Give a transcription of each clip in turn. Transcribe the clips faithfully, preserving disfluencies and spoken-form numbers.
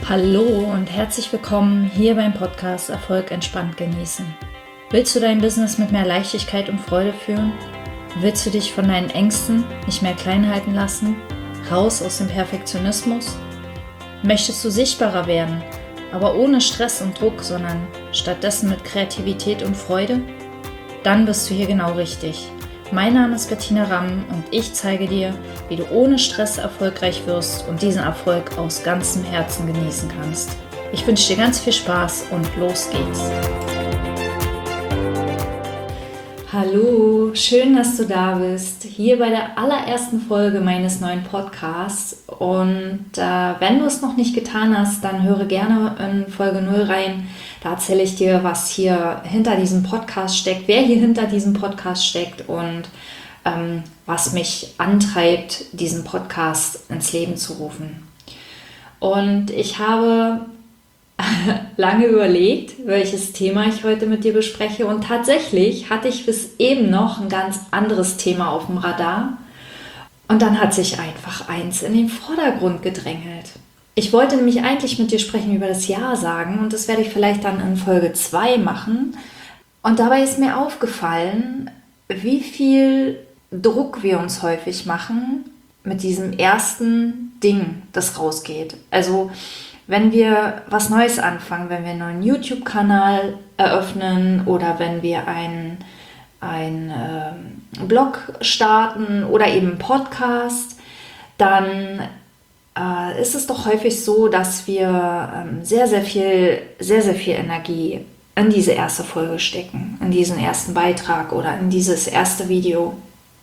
Hallo und herzlich willkommen hier beim Podcast Erfolg entspannt genießen. Willst du dein Business mit mehr Leichtigkeit und Freude führen? Willst du dich von deinen Ängsten nicht mehr klein halten lassen? Raus aus dem Perfektionismus? Möchtest du sichtbarer werden, aber ohne Stress und Druck, sondern stattdessen mit Kreativität und Freude? Dann bist du hier genau richtig. Mein Name ist Bettina Ramm und ich zeige dir, wie du ohne Stress erfolgreich wirst und diesen Erfolg aus ganzem Herzen genießen kannst. Ich wünsche dir ganz viel Spaß und los geht's. Hallo, schön, dass du da bist, hier bei der allerersten Folge meines neuen Podcasts. Und äh, wenn du es noch nicht getan hast, dann höre gerne in Folge null rein. Da erzähle ich dir, was hier hinter diesem Podcast steckt, wer hier hinter diesem Podcast steckt und ähm, was mich antreibt, diesen Podcast ins Leben zu rufen. Und ich habe lange überlegt, welches Thema ich heute mit dir bespreche, und tatsächlich hatte ich bis eben noch ein ganz anderes Thema auf dem Radar und dann hat sich einfach eins in den Vordergrund gedrängelt. Ich wollte nämlich eigentlich mit dir sprechen über das Ja sagen und das werde ich vielleicht dann in Folge zwei machen, und dabei ist mir aufgefallen, wie viel Druck wir uns häufig machen mit diesem ersten Ding, das rausgeht. Also wenn wir was Neues anfangen, wenn wir einen neuen YouTube-Kanal eröffnen oder wenn wir einen, einen äh, Blog starten oder eben einen Podcast, dann äh, ist es doch häufig so, dass wir ähm, sehr, sehr viel, sehr, sehr viel Energie in diese erste Folge stecken, in diesen ersten Beitrag oder in dieses erste Video.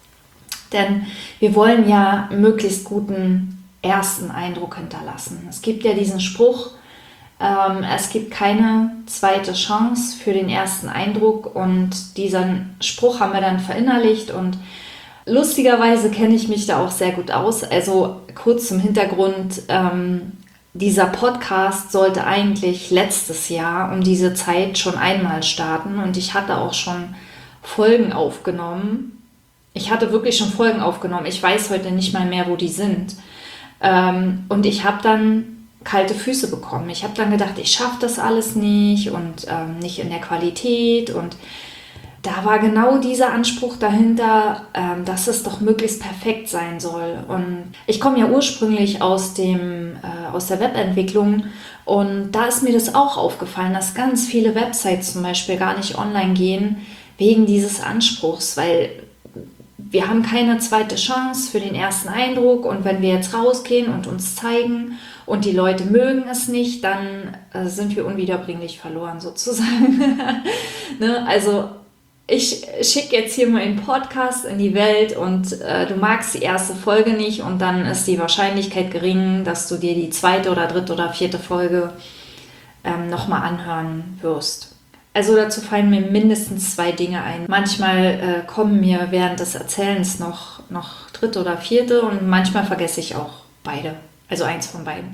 Denn wir wollen ja möglichst guten ersten Eindruck hinterlassen. Es gibt ja diesen Spruch, ähm, es gibt keine zweite Chance für den ersten Eindruck, und diesen Spruch haben wir dann verinnerlicht und lustigerweise kenne ich mich da auch sehr gut aus. Also kurz zum Hintergrund, ähm, dieser Podcast sollte eigentlich letztes Jahr um diese Zeit schon einmal starten und ich hatte auch schon Folgen aufgenommen. Ich hatte wirklich schon Folgen aufgenommen. Ich weiß heute nicht mal mehr, wo die sind. Ähm, und ich habe dann kalte Füße bekommen. Ich habe dann gedacht, ich schaffe das alles nicht und ähm, nicht in der Qualität. Und da war genau dieser Anspruch dahinter, ähm, dass es doch möglichst perfekt sein soll. Und ich komme ja ursprünglich aus, dem, äh, aus der Webentwicklung, und da ist mir das auch aufgefallen, dass ganz viele Websites zum Beispiel gar nicht online gehen wegen dieses Anspruchs, weil wir haben keine zweite Chance für den ersten Eindruck, und wenn wir jetzt rausgehen und uns zeigen und die Leute mögen es nicht, dann äh, sind wir unwiederbringlich verloren sozusagen. Ne? Also ich schicke jetzt hier mal einen Podcast in die Welt und äh, du magst die erste Folge nicht, und dann ist die Wahrscheinlichkeit gering, dass du dir die zweite oder dritte oder vierte Folge ähm, nochmal anhören wirst. Also dazu fallen mir mindestens zwei Dinge ein. Manchmal äh, kommen mir während des Erzählens noch, noch dritte oder vierte, und manchmal vergesse ich auch beide. Also eins von beiden.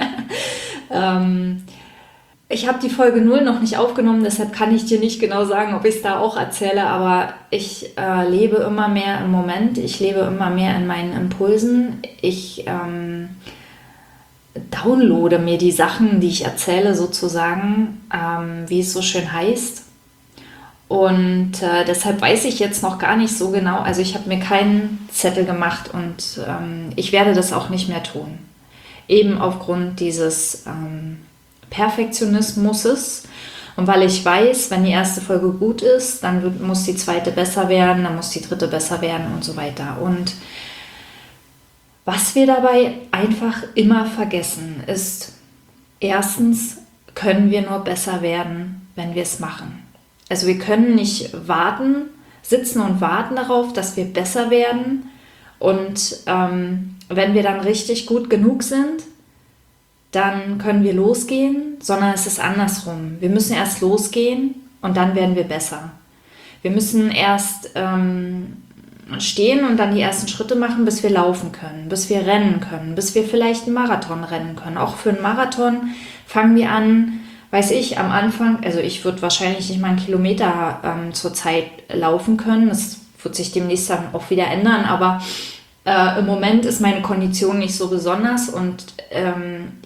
ähm, ich habe die Folge null noch nicht aufgenommen, deshalb kann ich dir nicht genau sagen, ob ich es da auch erzähle, aber ich äh, lebe immer mehr im Moment. Ich lebe immer mehr in meinen Impulsen. Ich ähm, downloade mir die Sachen, die ich erzähle, sozusagen, ähm, wie es so schön heißt. Und äh, deshalb weiß ich jetzt noch gar nicht so genau, also ich habe mir keinen Zettel gemacht, und ähm, ich werde das auch nicht mehr tun. Eben aufgrund dieses ähm, Perfektionismus. Und weil ich weiß, wenn die erste Folge gut ist, dann wird, muss die zweite besser werden, dann muss die dritte besser werden und so weiter. Und was wir dabei einfach immer vergessen ist, erstens können wir nur besser werden, wenn wir es machen. Also wir können nicht warten, sitzen und warten darauf, dass wir besser werden, und ähm, wenn wir dann richtig gut genug sind, dann können wir losgehen, sondern es ist andersrum. Wir müssen erst losgehen und dann werden wir besser. Wir müssen erst ähm, stehen und dann die ersten Schritte machen, bis wir laufen können, bis wir rennen können, bis wir vielleicht einen Marathon rennen können. Auch für einen Marathon fangen wir an, weiß ich, am Anfang, also ich würde wahrscheinlich nicht mal einen Kilometer ähm, zur Zeit laufen können. Das wird sich demnächst dann auch wieder ändern, aber äh, im Moment ist meine Kondition nicht so besonders, und ähm, ich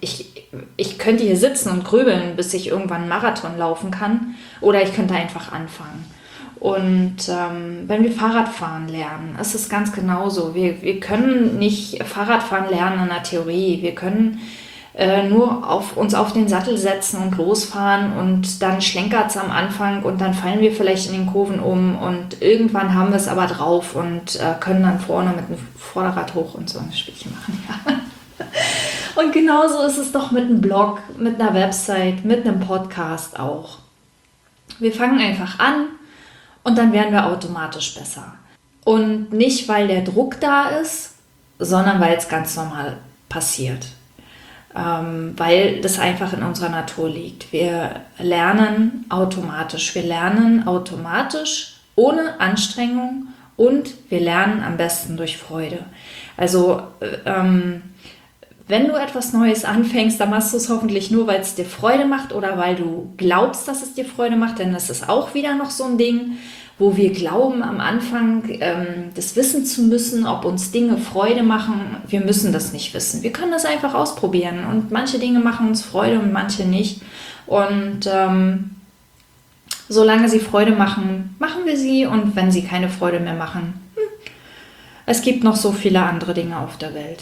ich könnte hier sitzen und grübeln, bis ich irgendwann einen Marathon laufen kann, oder ich könnte einfach anfangen. Und ähm, wenn wir Fahrradfahren lernen, ist es ganz genauso. Wir, wir können nicht Fahrradfahren lernen in der Theorie. Wir können äh, nur auf, uns auf den Sattel setzen und losfahren, und dann schlenkert es am Anfang und dann fallen wir vielleicht in den Kurven um, und irgendwann haben wir es aber drauf und äh, können dann vorne mit dem Vorderrad hoch und so ein Spielchen machen. Ja. Und genauso ist es doch mit einem Blog, mit einer Website, mit einem Podcast auch. Wir fangen einfach an und dann werden wir automatisch besser. Und nicht, weil der Druck da ist, sondern weil es ganz normal passiert. Ähm, weil das einfach in unserer Natur liegt. Wir lernen automatisch. Wir lernen automatisch ohne Anstrengung, und wir lernen am besten durch Freude. Also ähm, wenn du etwas Neues anfängst, dann machst du es hoffentlich nur, weil es dir Freude macht oder weil du glaubst, dass es dir Freude macht, denn das ist auch wieder noch so ein Ding, wo wir glauben am Anfang, ähm, das wissen zu müssen, ob uns Dinge Freude machen. Wir müssen das nicht wissen. Wir können das einfach ausprobieren, und manche Dinge machen uns Freude und manche nicht. Und ähm, solange sie Freude machen, machen wir sie, und wenn sie keine Freude mehr machen, hm, es gibt noch so viele andere Dinge auf der Welt.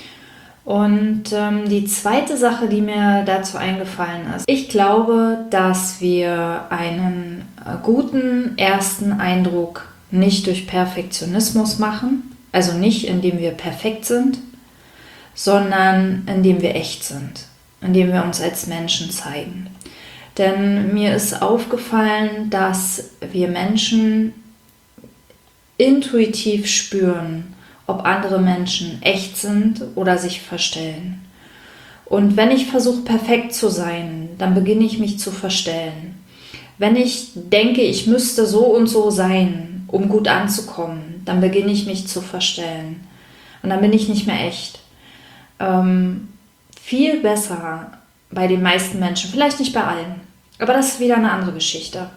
Und ähm, die zweite Sache, die mir dazu eingefallen ist, ich glaube, dass wir einen äh, guten ersten Eindruck nicht durch Perfektionismus machen, also nicht indem wir perfekt sind, sondern indem wir echt sind, indem wir uns als Menschen zeigen. Denn mir ist aufgefallen, dass wir Menschen intuitiv spüren, ob andere Menschen echt sind oder sich verstellen. Und wenn ich versuche, perfekt zu sein, dann beginne ich mich zu verstellen. Wenn ich denke, ich müsste so und so sein, um gut anzukommen, dann beginne ich mich zu verstellen. Und dann bin ich nicht mehr echt. Ähm, viel besser bei den meisten Menschen, vielleicht nicht bei allen, aber das ist wieder eine andere Geschichte.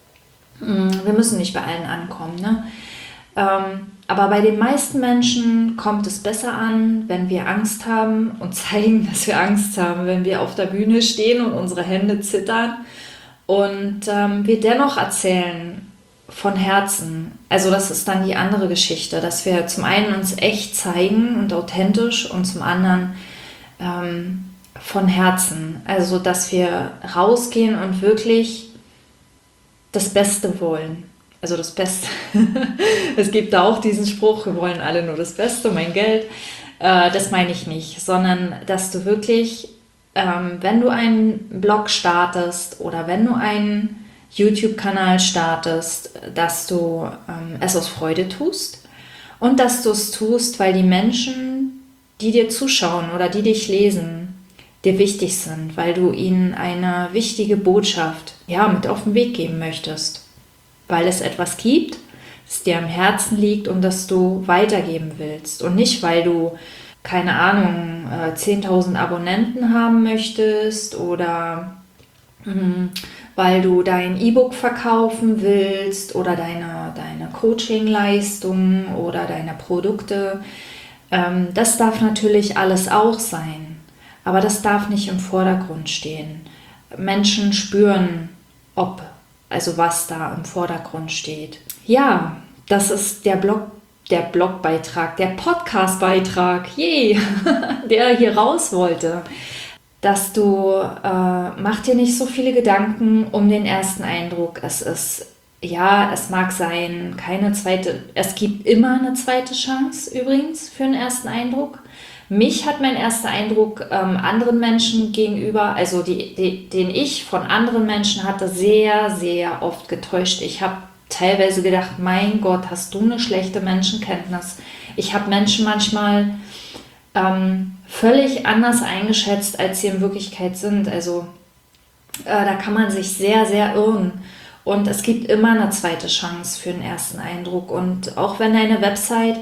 Wir müssen nicht bei allen ankommen, ne? Ähm, aber bei den meisten Menschen kommt es besser an, wenn wir Angst haben und zeigen, dass wir Angst haben, wenn wir auf der Bühne stehen und unsere Hände zittern und ähm, wir dennoch erzählen von Herzen. Also das ist dann die andere Geschichte, dass wir zum einen uns echt zeigen und authentisch, und zum anderen ähm, von Herzen. Also dass wir rausgehen und wirklich das Beste wollen. Also das Beste. Es gibt da auch diesen Spruch, wir wollen alle nur das Beste, mein Geld. Äh, das meine ich nicht, sondern dass du wirklich, ähm, wenn du einen Blog startest oder wenn du einen YouTube-Kanal startest, dass du ähm, es aus Freude tust, und dass du es tust, weil die Menschen, die dir zuschauen oder die dich lesen, dir wichtig sind, weil du ihnen eine wichtige Botschaft, ja, mit auf den Weg geben möchtest. Weil es etwas gibt, das dir am Herzen liegt und das du weitergeben willst. Und nicht, weil du, keine Ahnung, zehntausend Abonnenten haben möchtest oder mh, weil du dein E-Book verkaufen willst oder deine, deine Coaching-Leistungen oder deine Produkte. Ähm, das darf natürlich alles auch sein, aber das darf nicht im Vordergrund stehen. Menschen spüren, ob Also was da im Vordergrund steht. Ja, das ist der Blog, der Blogbeitrag, der Podcastbeitrag, je, der hier raus wollte. Dass du, äh, mach dir nicht so viele Gedanken um den ersten Eindruck. Es ist, ja, es mag sein, keine zweite, es gibt immer eine zweite Chance übrigens für einen ersten Eindruck. Mich hat mein erster Eindruck ähm, anderen Menschen gegenüber, also die, die, den ich von anderen Menschen hatte, sehr, sehr oft getäuscht. Ich habe teilweise gedacht, mein Gott, hast du eine schlechte Menschenkenntnis. Ich habe Menschen manchmal ähm, völlig anders eingeschätzt, als sie in Wirklichkeit sind. Also äh, da kann man sich sehr, sehr irren. Und es gibt immer eine zweite Chance für den ersten Eindruck. Und auch wenn deine Website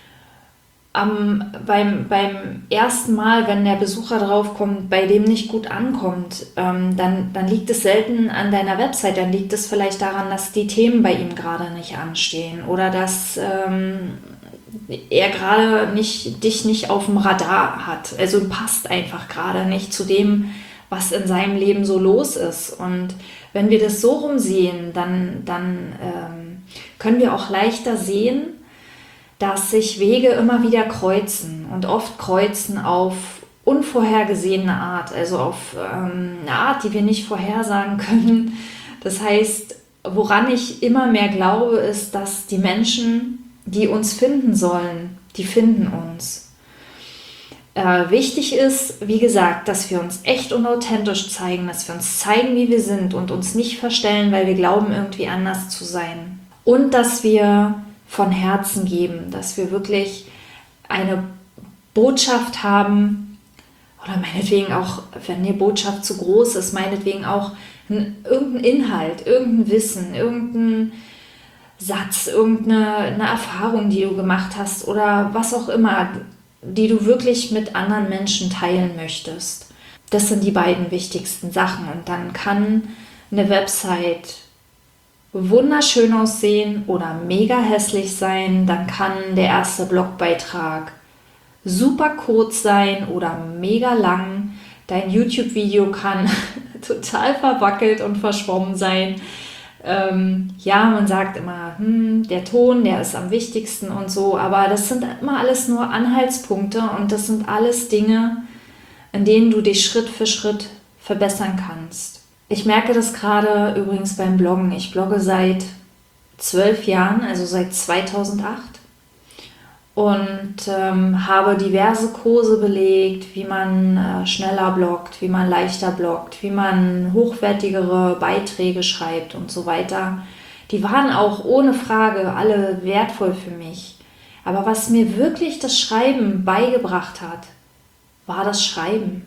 Um, beim, beim ersten Mal, wenn der Besucher draufkommt, bei dem nicht gut ankommt, ähm, dann, dann liegt es selten an deiner Website, dann liegt es vielleicht daran, dass die Themen bei ihm gerade nicht anstehen oder dass ähm, er gerade nicht, dich nicht auf dem Radar hat. Also passt einfach gerade nicht zu dem, was in seinem Leben so los ist. Und wenn wir das so rumsehen, dann, dann ähm, können wir auch leichter sehen, dass sich Wege immer wieder kreuzen und oft kreuzen auf unvorhergesehene Art, also auf ähm, eine Art, die wir nicht vorhersagen können. Das heißt, woran ich immer mehr glaube, ist, dass die Menschen, die uns finden sollen, die finden uns. Äh, wichtig ist, wie gesagt, dass wir uns echt und authentisch zeigen, dass wir uns zeigen, wie wir sind und uns nicht verstellen, weil wir glauben, irgendwie anders zu sein. Und dass wir von Herzen geben, dass wir wirklich eine Botschaft haben oder meinetwegen auch, wenn die Botschaft zu groß ist, meinetwegen auch ein, irgendein Inhalt, irgendein Wissen, irgendein Satz, irgendeine eine Erfahrung, die du gemacht hast oder was auch immer, die du wirklich mit anderen Menschen teilen möchtest. Das sind die beiden wichtigsten Sachen. Und dann kann eine Website wunderschön aussehen oder mega hässlich sein. Dann kann der erste Blogbeitrag super kurz sein oder mega lang. Dein YouTube-Video kann total verwackelt und verschwommen sein. Ähm, ja, man sagt immer, hm, der Ton, der ist am wichtigsten und so, aber das sind immer alles nur Anhaltspunkte und das sind alles Dinge, in denen du dich Schritt für Schritt verbessern kannst. Ich merke das gerade übrigens beim Bloggen. Ich blogge seit zwölf Jahren, also seit zweitausendacht und ähm, habe diverse Kurse belegt, wie man äh, schneller bloggt, wie man leichter bloggt, wie man hochwertigere Beiträge schreibt und so weiter. Die waren auch ohne Frage alle wertvoll für mich. Aber was mir wirklich das Schreiben beigebracht hat, war das Schreiben.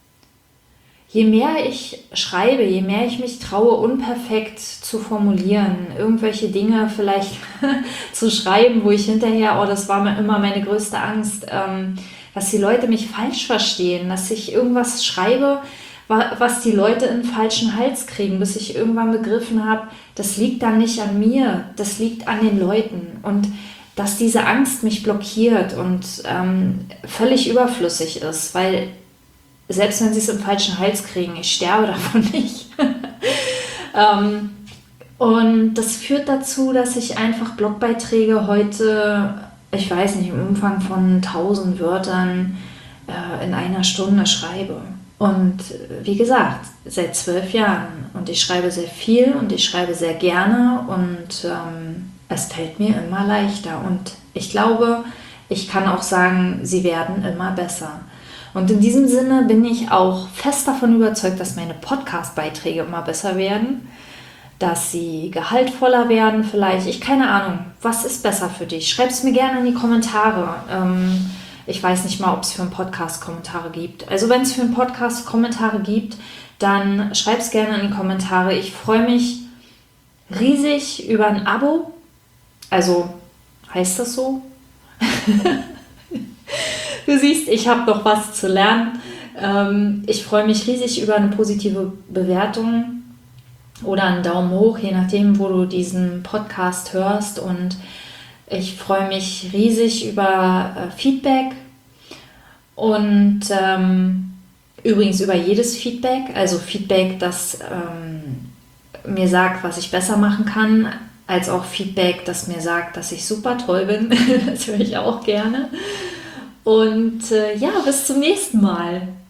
Je mehr ich schreibe, je mehr ich mich traue, unperfekt zu formulieren, irgendwelche Dinge vielleicht zu schreiben, wo ich hinterher, oh, das war mir immer meine größte Angst, ähm, dass die Leute mich falsch verstehen, dass ich irgendwas schreibe, was die Leute in den falschen Hals kriegen, bis ich irgendwann begriffen habe, das liegt dann nicht an mir, das liegt an den Leuten und dass diese Angst mich blockiert und ähm, völlig überflüssig ist, weil selbst wenn sie es im falschen Hals kriegen, ich sterbe davon nicht. ähm, und das führt dazu, dass ich einfach Blogbeiträge heute, ich weiß nicht, im Umfang von tausend Wörtern äh, in einer Stunde schreibe. Und wie gesagt, seit zwölf Jahren. Und ich schreibe sehr viel und ich schreibe sehr gerne und ähm, es fällt mir immer leichter. Und ich glaube, ich kann auch sagen, sie werden immer besser. Und in diesem Sinne bin ich auch fest davon überzeugt, dass meine Podcast-Beiträge immer besser werden, dass sie gehaltvoller werden vielleicht. Ich keine Ahnung, was ist besser für dich? Schreib es mir gerne in die Kommentare. Ähm, ich weiß nicht mal, ob es für einen Podcast Kommentare gibt. Also wenn es für einen Podcast Kommentare gibt, dann schreib es gerne in die Kommentare. Ich freue mich riesig über ein Abo. Also heißt das so? Du siehst, ich habe noch was zu lernen. Ähm, ich freue mich riesig über eine positive Bewertung oder einen Daumen hoch, je nachdem, wo du diesen Podcast hörst. Und ich freue mich riesig über äh, Feedback und ähm, übrigens über jedes Feedback. Also Feedback, das ähm, mir sagt, was ich besser machen kann, als auch Feedback, das mir sagt, dass ich super toll bin. Das höre ich auch gerne. Und äh, ja, bis zum nächsten Mal.